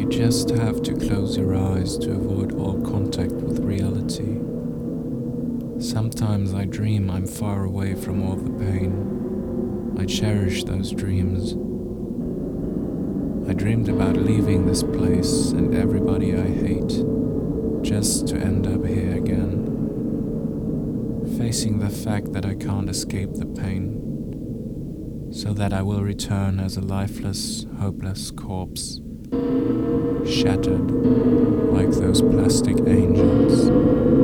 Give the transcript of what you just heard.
You just have to close your eyes to avoid all contact with reality. Sometimes I dream I'm far away from all the pain. I cherish those dreams. I dreamed about leaving this place and everybody I hate, just to end up here again, facing the fact that I can't escape the pain, so that I will return as a lifeless, hopeless corpse, shattered like those plastic angels.